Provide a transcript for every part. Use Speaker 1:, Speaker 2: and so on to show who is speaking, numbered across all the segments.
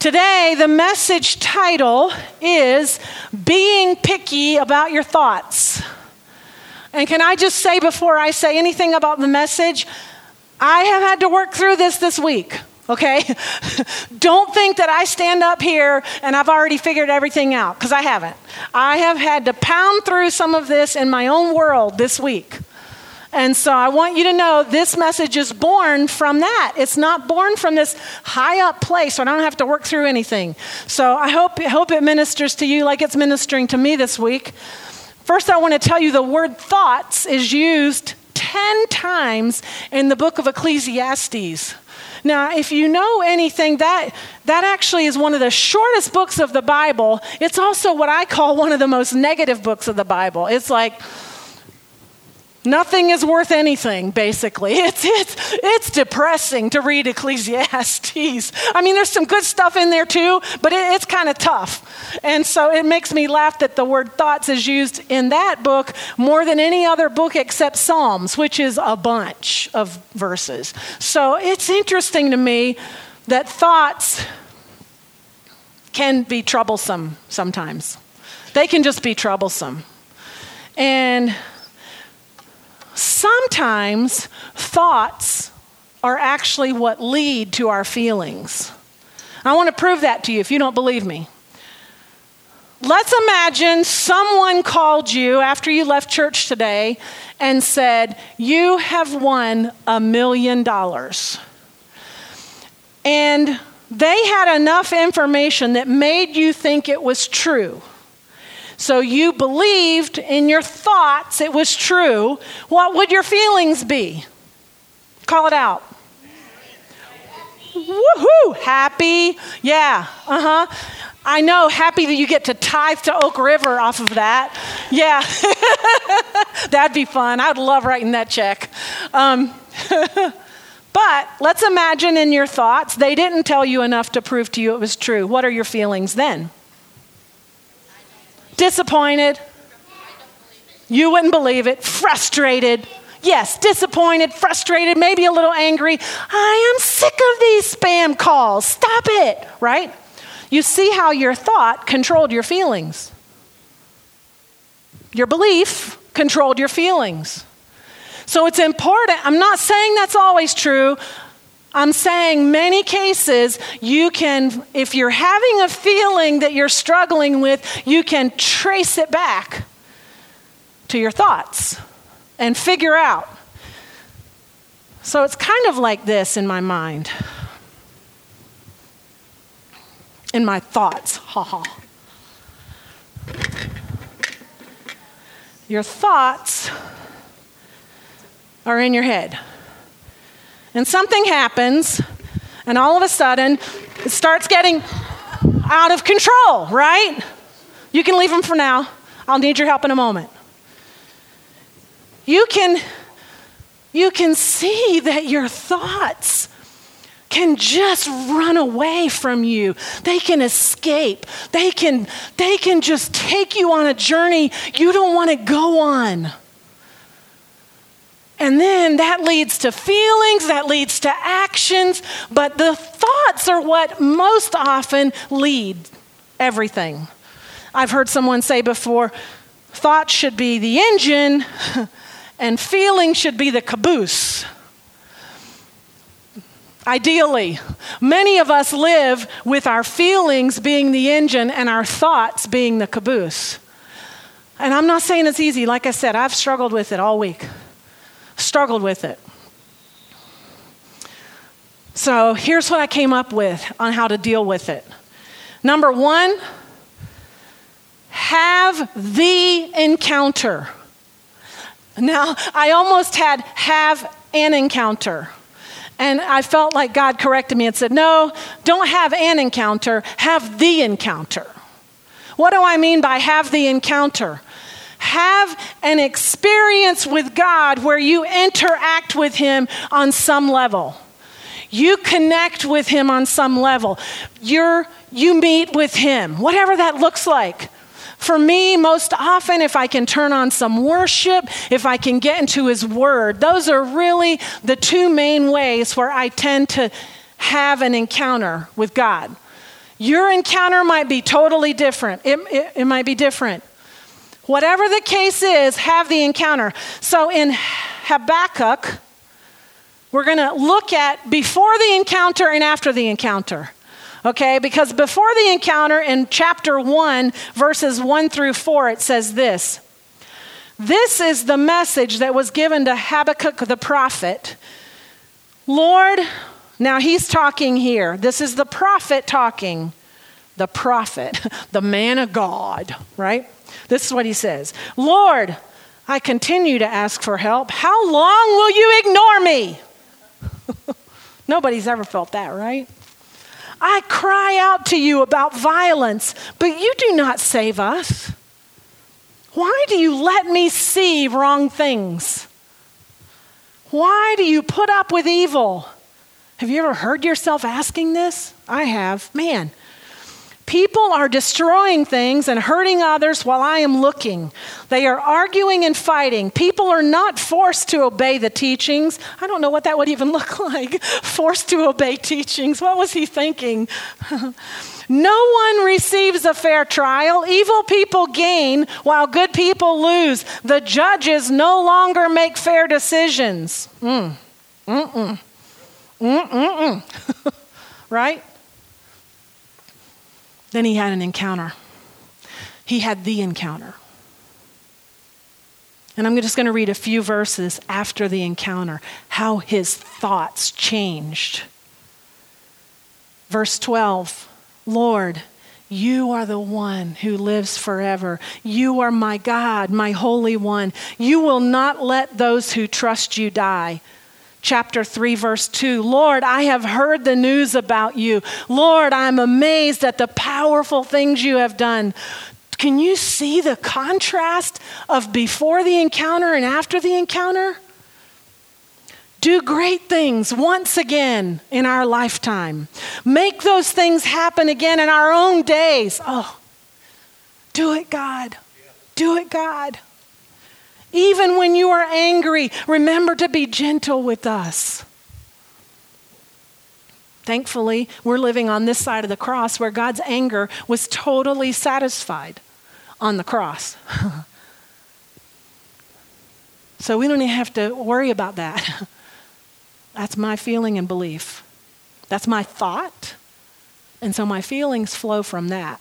Speaker 1: Today, the message title is Being Picky About Your Thoughts. And can I just say before I say anything about the message, I have had to work through this week, okay? Don't think that I stand up here and I've already figured everything out, because I haven't. I have had to pound through some of this in my own world this week. And so I want you to know this message is born from that. It's not born from this high up place, so I don't have to work through anything. So I hope it ministers to you like it's ministering to me this week. First, I want to tell you the word thoughts is used 10 times in the book of Ecclesiastes. Now, if you know anything, that actually is one of the shortest books of the Bible. It's also what I call one of the most negative books of the Bible. It's like nothing is worth anything, basically. It's depressing to read Ecclesiastes. I mean, there's some good stuff in there too, but it's kind of tough. And so it makes me laugh that the word thoughts is used in that book more than any other book except Psalms, which is a bunch of verses. So it's interesting to me that thoughts can be troublesome sometimes. They can just be troublesome. And sometimes thoughts are actually what lead to our feelings. I want to prove that to you if you don't believe me. Let's imagine someone called you after you left church today and said, you have won $1 million. And they had enough information that made you think it was true. So you believed in your thoughts it was true. What would your feelings be? Call it out. Woohoo! Happy. Yeah. I know, happy that you get to tithe to Oak River off of that. Yeah. That'd be fun. I'd love writing that check. But let's imagine in your thoughts, they didn't tell you enough to prove to you it was true. What are your feelings then? Disappointed. You wouldn't believe it. Frustrated. Yes, disappointed, frustrated, maybe a little angry. I am sick of these spam calls. Stop it, right? You see how your thought controlled your feelings. Your belief controlled your feelings. So it's important. I'm not saying that's always true. I'm saying many cases you can, if you're having a feeling that you're struggling with, you can trace it back to your thoughts and figure out. So it's kind of like this in my mind. In my thoughts. Your thoughts are in your head. And something happens, and all of a sudden, it starts getting out of control, right? You can leave them for now. I'll need your help in a moment. You can see that your thoughts can just run away from you. They can escape. They can just take you on a journey you don't want to go on. And then that leads to feelings, that leads to actions, but the thoughts are what most often lead everything. I've heard someone say before, thoughts should be the engine and feelings should be the caboose. Ideally, many of us live with our feelings being the engine and our thoughts being the caboose. And I'm not saying it's easy. Like I said, I've struggled with it all week. Struggled with it. So here's what I came up with on how to deal with it. Number one, have the encounter. Now, I almost had have an encounter. And I felt like God corrected me and said, no, don't have an encounter, have the encounter. What do I mean by have the encounter? Have an experience with God where you interact with him on some level. You connect with him on some level. You meet with him, whatever that looks like. For me, most often, if I can turn on some worship, if I can get into his word, those are really the two main ways where I tend to have an encounter with God. Your encounter might be totally different. It might be different. Whatever the case is, have the encounter. So in Habakkuk, we're going to look at before the encounter and after the encounter. Okay, because before the encounter in chapter 1, verses 1 through 4, it says this. This is the message that was given to Habakkuk the prophet. Lord, now he's talking here. This is the prophet talking. The prophet, the man of God, right? This is what he says. Lord, I continue to ask for help. How long will you ignore me? Nobody's ever felt that, right? I cry out to you about violence, but you do not save us. Why do you let me see wrong things? Why do you put up with evil? Have you ever heard yourself asking this? I have. Man, people are destroying things and hurting others while I am looking. They are arguing and fighting. People are not forced to obey the teachings. I don't know what that would even look like. Forced to obey teachings. What was he thinking? No one receives a fair trial. Evil people gain while good people lose. The judges no longer make fair decisions. Right? Then he had an encounter. He had the encounter. And I'm just going to read a few verses after the encounter, how his thoughts changed. Verse 12, Lord, you are the one who lives forever. You are my God, my Holy One. You will not let those who trust you die. Chapter 3, verse 2, Lord, I have heard the news about you. Lord, I'm amazed at the powerful things you have done. Can you see the contrast of before the encounter and after the encounter? Do great things once again in our lifetime. Make those things happen again in our own days. Oh, do it, God. Do it, God. Even when you are angry, remember to be gentle with us. Thankfully, we're living on this side of the cross where God's anger was totally satisfied on the cross. So we don't even have to worry about that. That's my feeling and belief. That's my thought. And so my feelings flow from that.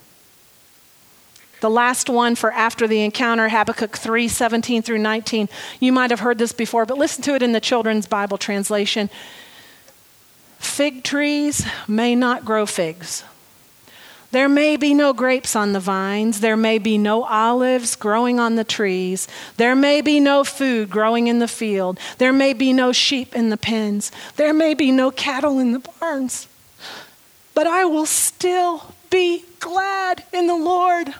Speaker 1: The last one for after the encounter, Habakkuk 3, 17 through 19. You might have heard this before, but listen to it in the Children's Bible translation. Fig trees may not grow figs. There may be no grapes on the vines. There may be no olives growing on the trees. There may be no food growing in the field. There may be no sheep in the pens. There may be no cattle in the barns. But I will still be glad in the Lord.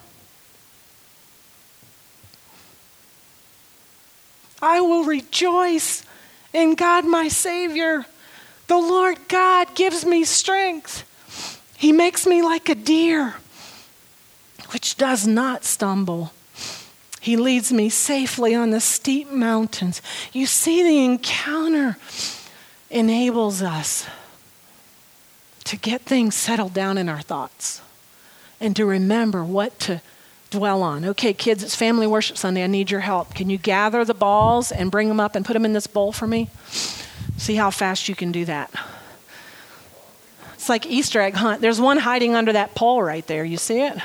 Speaker 1: I will rejoice in God my Savior. The Lord God gives me strength. He makes me like a deer, which does not stumble. He leads me safely on the steep mountains. You see, the encounter enables us to get things settled down in our thoughts and to remember what to dwell on. Okay, kids, it's Family Worship Sunday. I need your help. Can you gather the balls and bring them up and put them in this bowl for me? See how fast you can do that. It's like Easter egg hunt. There's one hiding under that pole right there. You see it?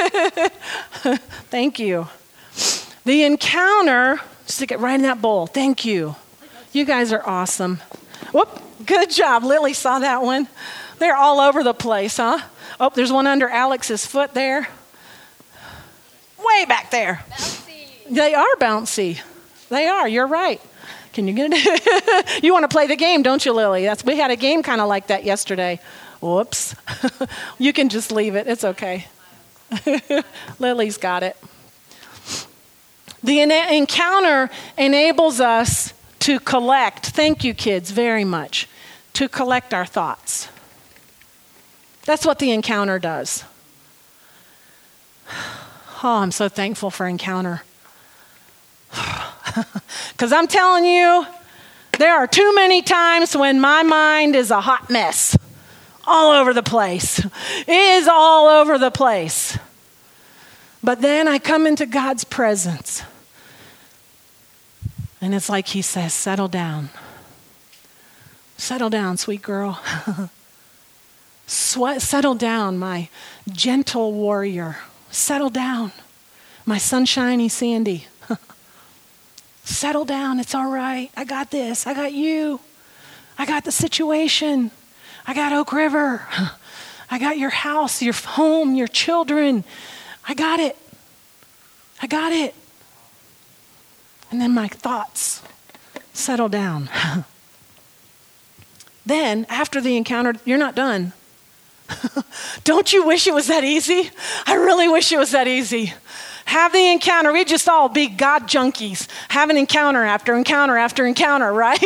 Speaker 1: Thank you. The encounter, stick it right in that bowl. Thank you. You guys are awesome. Whoop, good job. Lily saw that one. They're all over the place, huh? Oh, there's one under Alex's foot there. Way back there. Bouncy. They are bouncy. They are. You're right. Can you get it? You want to play the game, don't you, Lily? We had a game kind of like that yesterday. Whoops. You can just leave it. It's okay. Lily's got it. The encounter enables us to collect. Thank you, kids, very much. To collect our thoughts. That's what the encounter does. Oh, I'm so thankful for encounter. Because I'm telling you, there are too many times when my mind is a hot mess. all over the place. It is all over the place. But then I come into God's presence. And it's like he says, settle down. Settle down, sweet girl. Settle down, my gentle warrior. Settle down, my sunshiny Sandy. Settle down, it's all right. I got this, I got you. I got the situation. I got Oak River. I got your house, your home, your children. I got it. I got it. And then my thoughts settle down. Then, after the encounter, you're not done. Don't you wish it was that easy? I really wish it was that easy. Have the encounter. We'd just all be God junkies. Have an encounter after encounter after encounter, right?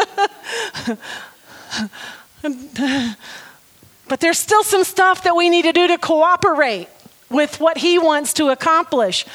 Speaker 1: But there's still some stuff that we need to do to cooperate with what he wants to accomplish.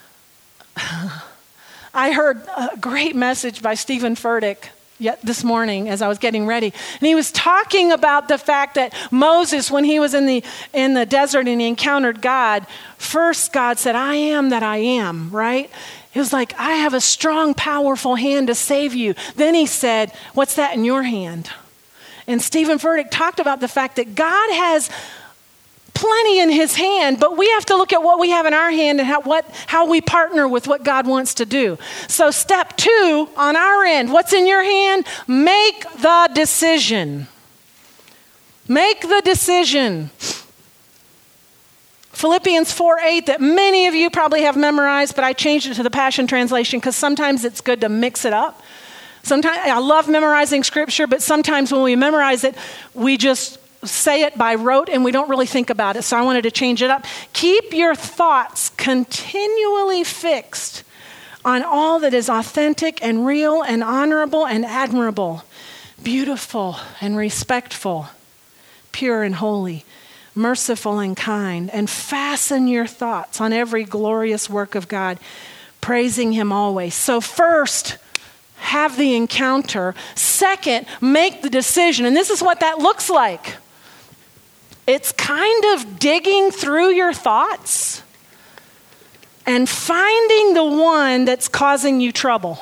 Speaker 1: I heard a great message by Stephen Furtick this morning as I was getting ready. And he was talking about the fact that Moses, when he was in the desert and he encountered God, first God said, I am that I am, right? It was like, I have a strong, powerful hand to save you. Then he said, what's that in your hand? And Stephen Furtick talked about the fact that God has plenty in his hand, but we have to look at what we have in our hand and how we partner with what God wants to do. So step 2 on our end, what's in your hand? Make the decision. Make the decision. Philippians 4:8 that many of you probably have memorized, but I changed it to the Passion Translation because sometimes it's good to mix it up. Sometimes I love memorizing scripture, but sometimes when we memorize it, we just say it by rote and we don't really think about it. So I wanted to change it up. Keep your thoughts continually fixed on all that is authentic and real and honorable and admirable, beautiful and respectful, pure and holy, merciful and kind, and fasten your thoughts on every glorious work of God, praising him always. So first, have the encounter. Second, make the decision. And this is what that looks like. It's kind of digging through your thoughts and finding the one that's causing you trouble.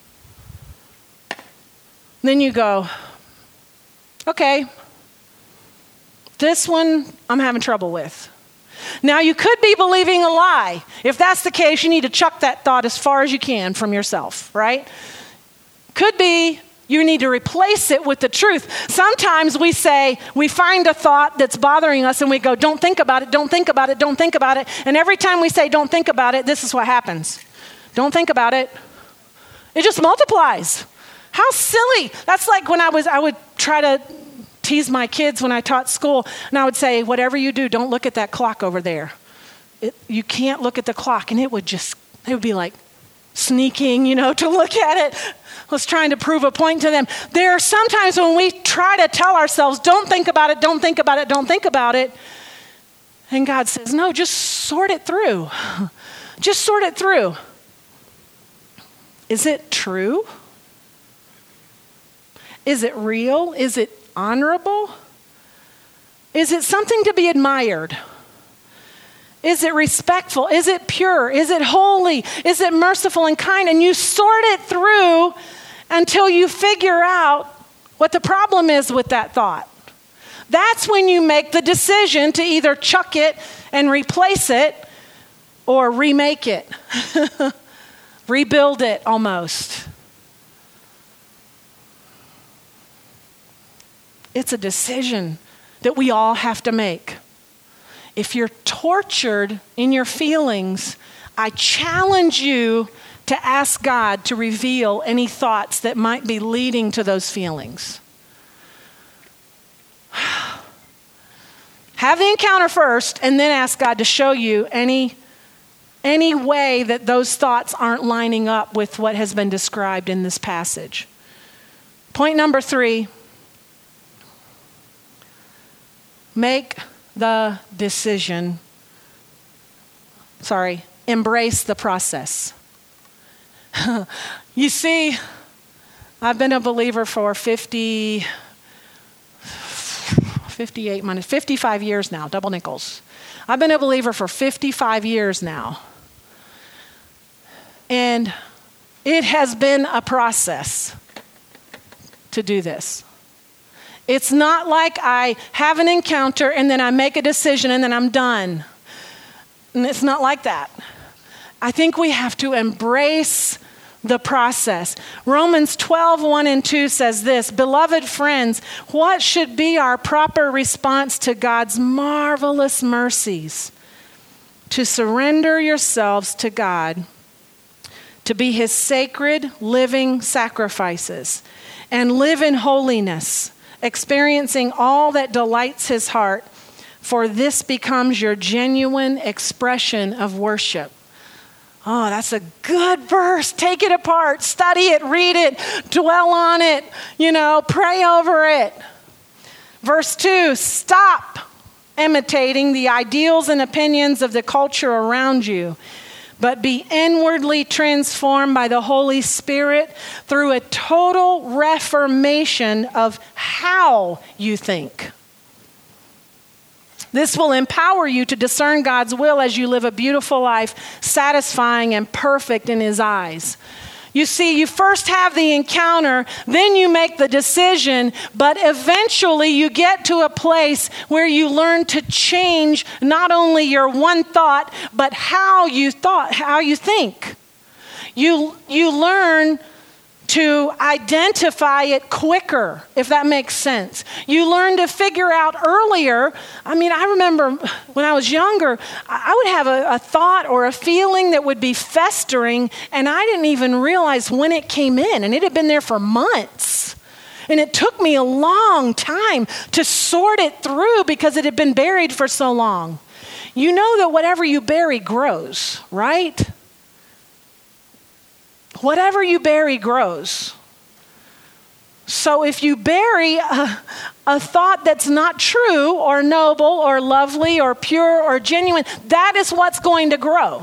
Speaker 1: Then you go, okay, this one I'm having trouble with. Now you could be believing a lie. If that's the case, you need to chuck that thought as far as you can from yourself, right? Could be you need to replace it with the truth. Sometimes we find a thought that's bothering us and we go, don't think about it, don't think about it, don't think about it. And every time we say, don't think about it, this is what happens. Don't think about it. It just multiplies. How silly. That's like when I would try to tease my kids when I taught school. And I would say, whatever you do, don't look at that clock over there. You can't look at the clock. And it would be like sneaking, to look at it. I was trying to prove a point to them. There are sometimes when we try to tell ourselves, don't think about it, don't think about it, don't think about it. And God says, no, just sort it through. Just sort it through. Is it true? Is it real? Is it honorable? Is it something to be admired? Is it respectful? Is it pure? Is it holy? Is it merciful and kind? And you sort it through until you figure out what the problem is with that thought. That's when you make the decision to either chuck it and replace it or remake it. Rebuild it almost. It's a decision that we all have to make. If you're tortured in your feelings, I challenge you to ask God to reveal any thoughts that might be leading to those feelings. Have the encounter first and then ask God to show you any way that those thoughts aren't lining up with what has been described in this passage. Point number 3, make the decision. Embrace the process. You see, I've been a believer for 50 58 minus 55 years now, double nickels. I've been a believer for 55 years now. And it has been a process to do this. It's not like I have an encounter and then I make a decision and then I'm done. And it's not like that. I think we have to embrace the process. Romans 12:1-2 says this, "Beloved friends, what should be our proper response to God's marvelous mercies? To surrender yourselves to God, to be his sacred, living sacrifices, and live in holiness, experiencing all that delights his heart, for this becomes your genuine expression of worship." Oh, that's a good verse. Take it apart, study it, read it, dwell on it, pray over it. Verse 2, stop imitating the ideals and opinions of the culture around you, but be inwardly transformed by the Holy Spirit through a total reformation of how you think. This will empower you to discern God's will as you live a beautiful life, satisfying and perfect in his eyes. You see, you first have the encounter, then you make the decision, but eventually you get to a place where you learn to change not only your one thought, but how you think. You learn to identify it quicker, if that makes sense. You learn to figure out earlier. I remember when I was younger, I would have a thought or a feeling that would be festering, and I didn't even realize when it came in, and it had been there for months. And it took me a long time to sort it through because it had been buried for so long. You know that whatever you bury grows, right? Whatever you bury grows. So if you bury a thought that's not true or noble or lovely or pure or genuine, that is what's going to grow.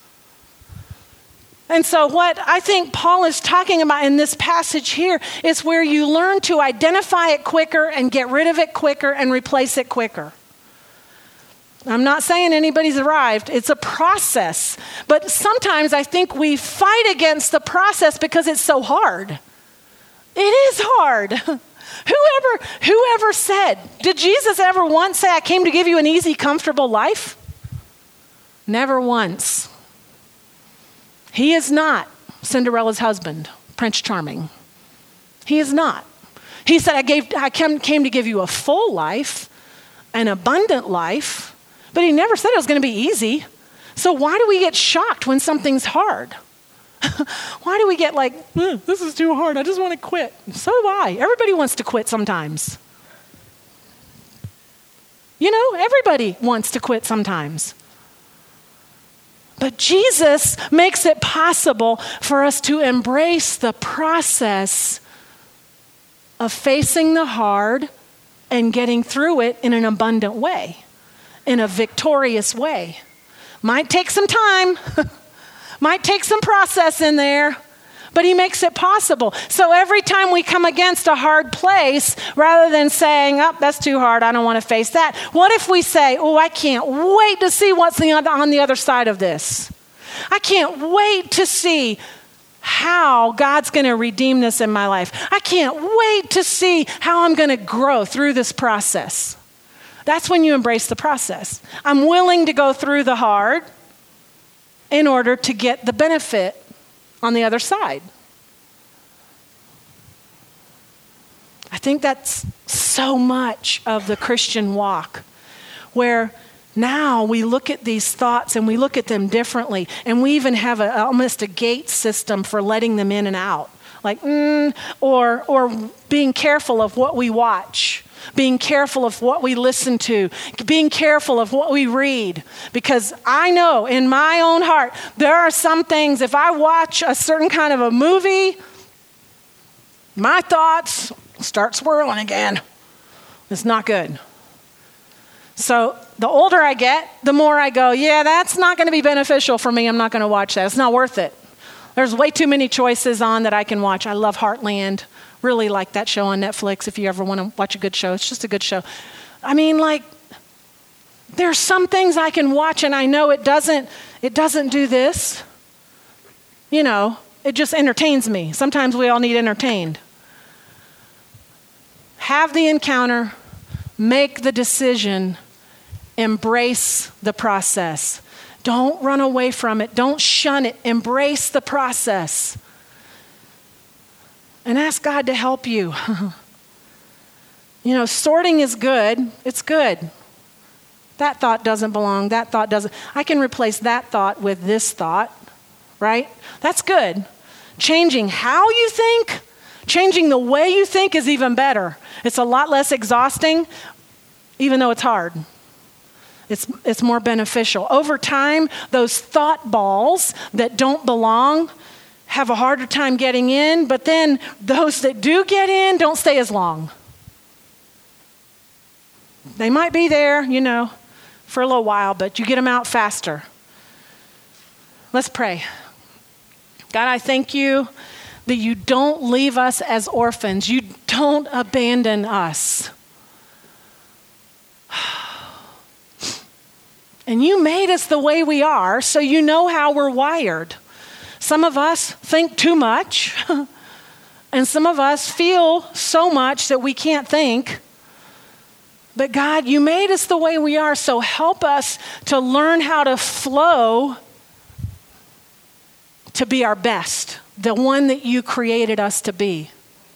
Speaker 1: And so what I think Paul is talking about in this passage here is where you learn to identify it quicker and get rid of it quicker and replace it quicker. I'm not saying anybody's arrived. It's a process. But sometimes I think we fight against the process because it's so hard. It is hard. Whoever said, did Jesus ever once say, "I came to give you an easy, comfortable life"? Never once. He is not Cinderella's husband, Prince Charming. He is not. He said, I came to give you a full life, an abundant life. But he never said it was going to be easy. So why do we get shocked when something's hard? Why do we get like, this is too hard, I just want to quit? So do I. Everybody wants to quit sometimes. Everybody wants to quit sometimes. But Jesus makes it possible for us to embrace the process of facing the hard and getting through it in an abundant way. In a victorious way. Might take some time, might take some process in there, but he makes it possible. So every time we come against a hard place, rather than saying, "Oh, that's too hard, I don't want to face that," what if we say, "Oh, I can't wait to see what's on the other side of this. I can't wait to see how God's going to redeem this in my life. I can't wait to see how I'm going to grow through this process." That's when you embrace the process. I'm willing to go through the hard in order to get the benefit on the other side. I think that's so much of the Christian walk, where now we look at these thoughts and we look at them differently, and we even have almost a gate system for letting them in and out. Like, or being careful of what we watch. Being careful of what we listen to, being careful of what we read. Because I know in my own heart, there are some things, if I watch a certain kind of a movie, my thoughts start swirling again. It's not good. So the older I get, the more I go, yeah, that's not going to be beneficial for me. I'm not going to watch that. It's not worth it. There's way too many choices on that I can watch. I love Heartland. Really like that show on Netflix if you ever want to watch a good show. It's just a good show. I mean, like, there's some things I can watch and I know it doesn't do this. You know, it just entertains me. Sometimes we all need entertained. Have the encounter, make the decision, embrace the process. Don't run away from it. Don't shun it. Embrace the process. And ask God to help you. You know, sorting is good. It's good. That thought doesn't belong. That thought doesn't. I can replace that thought with this thought, right? That's good. Changing how you think, changing the way you think is even better. It's a lot less exhausting, even though it's hard. It's more beneficial. Over time, those thought balls that don't belong have a harder time getting in, but then those that do get in don't stay as long. They might be there, you know, for a little while, but you get them out faster. Let's pray. God, I thank you that you don't leave us as orphans. You don't abandon us. And you made us the way we are, so you know how we're wired. Some of us think too much, and some of us feel so much that we can't think. But God, you made us the way we are, so help us to learn how to flow to be our best, the one that you created us to be.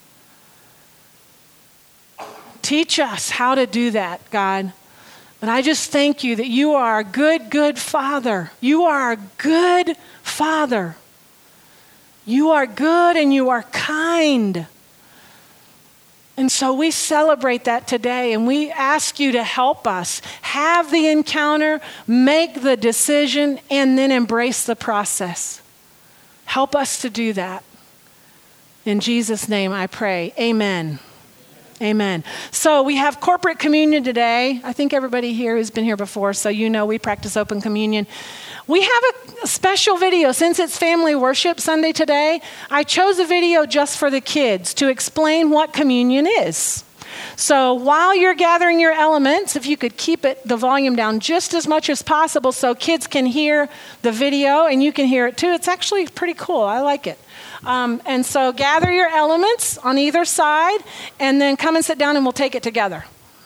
Speaker 1: Teach us how to do that, God. And I just thank you that you are a good, good Father. You are a good Father. You are good and you are kind. And so we celebrate that today, and we ask you to help us have the encounter, make the decision, and then embrace the process. Help us to do that. In Jesus' name I pray. Amen. Amen. So we have corporate communion today. I think everybody here has been here before, so you know we practice open communion. We have a special video. Since it's Family Worship Sunday today, I chose a video just for the kids to explain what communion is. So while you're gathering your elements, if you could keep the volume down just as much as possible so kids can hear the video and you can hear it too. It's actually pretty cool. I like it. And so gather your elements on either side and then come and sit down and we'll take it together.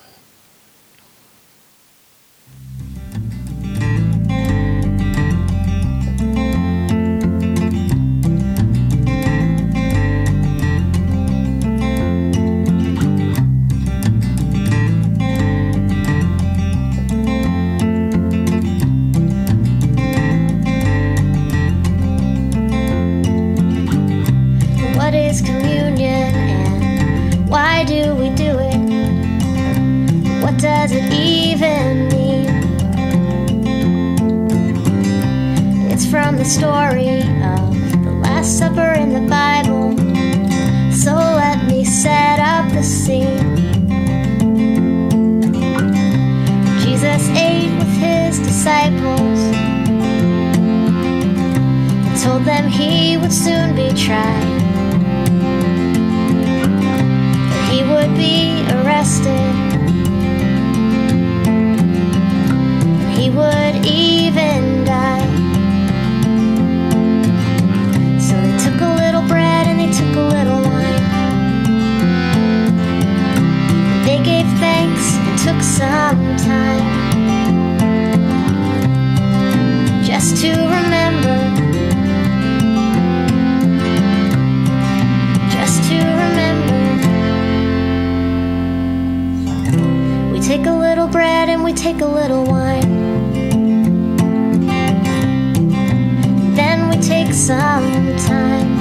Speaker 2: Does it even mean? It's from the story of the Last Supper in the Bible. So let me set up the scene. Jesus ate with his disciples and told them he would soon be tried, that he would be arrested, he would even die. So they took a little bread and they took a little wine. They gave thanks and took some time just to remember, just to remember. We take a little bread and we take a little wine. Take some time.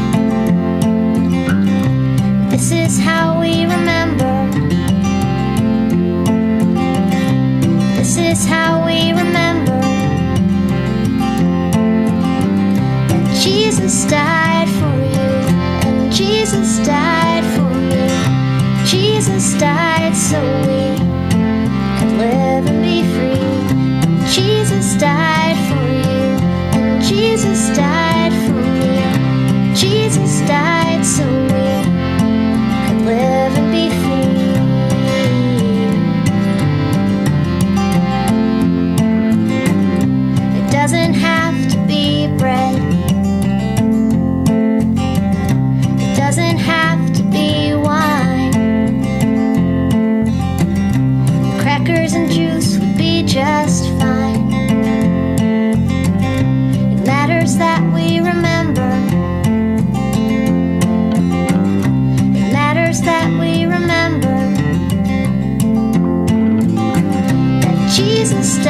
Speaker 2: This is how we remember. This is how we remember that Jesus died for you, and Jesus died for me. Jesus died so we could live and be free. Jesus died for you, and Jesus died. Jesus died so we could live and be free.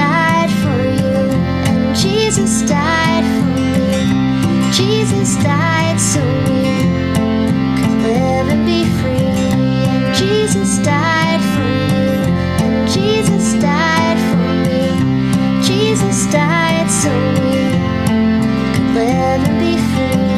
Speaker 2: died for you, and Jesus died for me. Jesus died so we could live and be free. And Jesus died for you, and Jesus died for me. Jesus died so we could live and be free.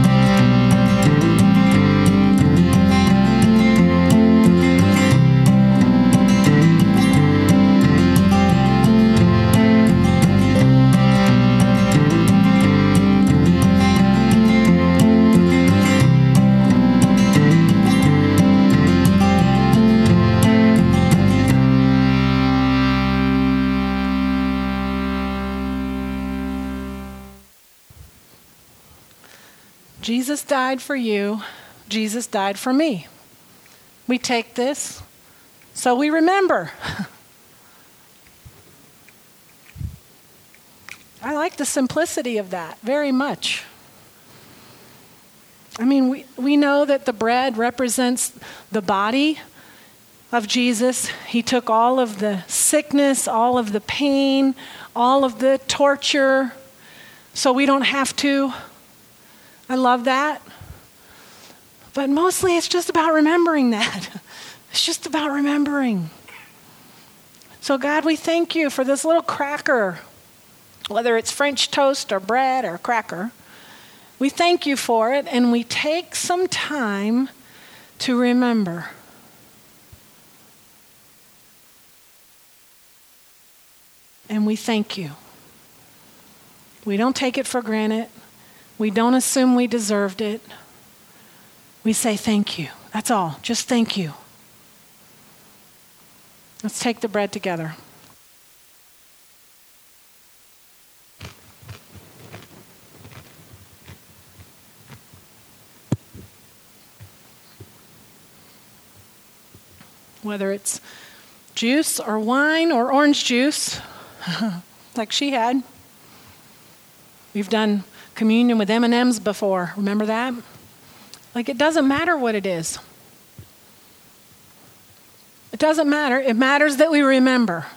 Speaker 1: Jesus died for you. Jesus died for me. We take this so we remember. I like the simplicity of that very much. I mean, we know that the bread represents the body of Jesus. He took all of the sickness, all of the pain, all of the torture, so we don't have to. I love that. But mostly it's just about remembering that. It's just about remembering. So God, we thank you for this little cracker, whether it's French toast or bread or cracker. We thank you for it, and we take some time to remember. And we thank you. We don't take it for granted. We don't assume we deserved it. We say thank you. That's all. Just thank you. Let's take the bread together. Whether it's juice or wine or orange juice, like she had. We've done communion with M&Ms before. Remember that? Like, it doesn't matter what it is. It doesn't matter. It matters that we remember.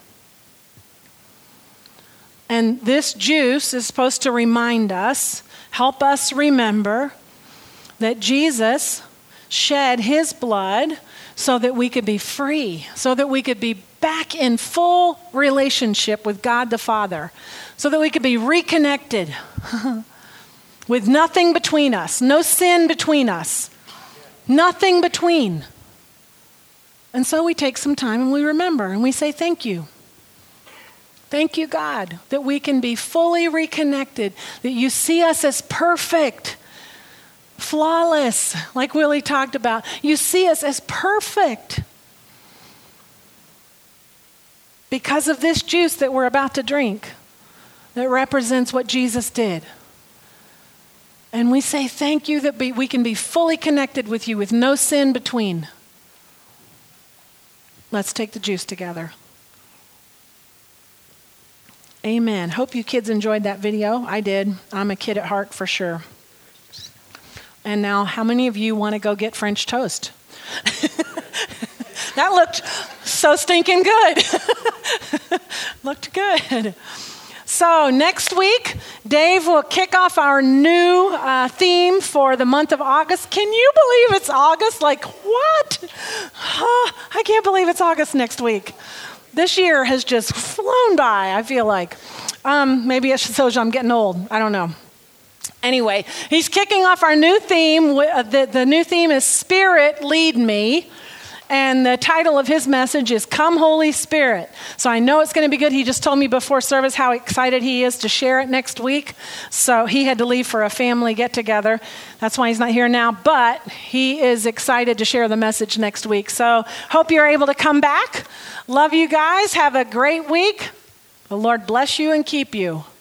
Speaker 1: And this juice is supposed to remind us, help us remember that Jesus shed his blood so that we could be free, so that we could be back in full relationship with God the Father, so that we could be reconnected with nothing between us, no sin between us, nothing between. And so we take some time and we remember and we say thank you. Thank you, God, that we can be fully reconnected, that you see us as perfect, flawless, like Willie talked about. You see us as perfect because of this juice that we're about to drink that represents what Jesus did. And we say thank you that we can be fully connected with you with no sin between. Let's take the juice together. Amen. Hope you kids enjoyed that video. I did. I'm a kid at heart for sure. And now, how many of you want to go get French toast? That looked so stinking good. Looked good. So next week, Dave will kick off our new theme for the month of August. Can you believe it's August? Like, what? I can't believe it's August next week. This year has just flown by, I feel like. Maybe it shows I'm getting old. I don't know. Anyway, he's kicking off our new theme. The new theme is Spirit Lead Me. And the title of his message is Come Holy Spirit. So I know it's going to be good. He just told me before service how excited he is to share it next week. So he had to leave for a family get-together. That's why he's not here now. But he is excited to share the message next week. So hope you're able to come back. Love you guys. Have a great week. The Lord bless you and keep you.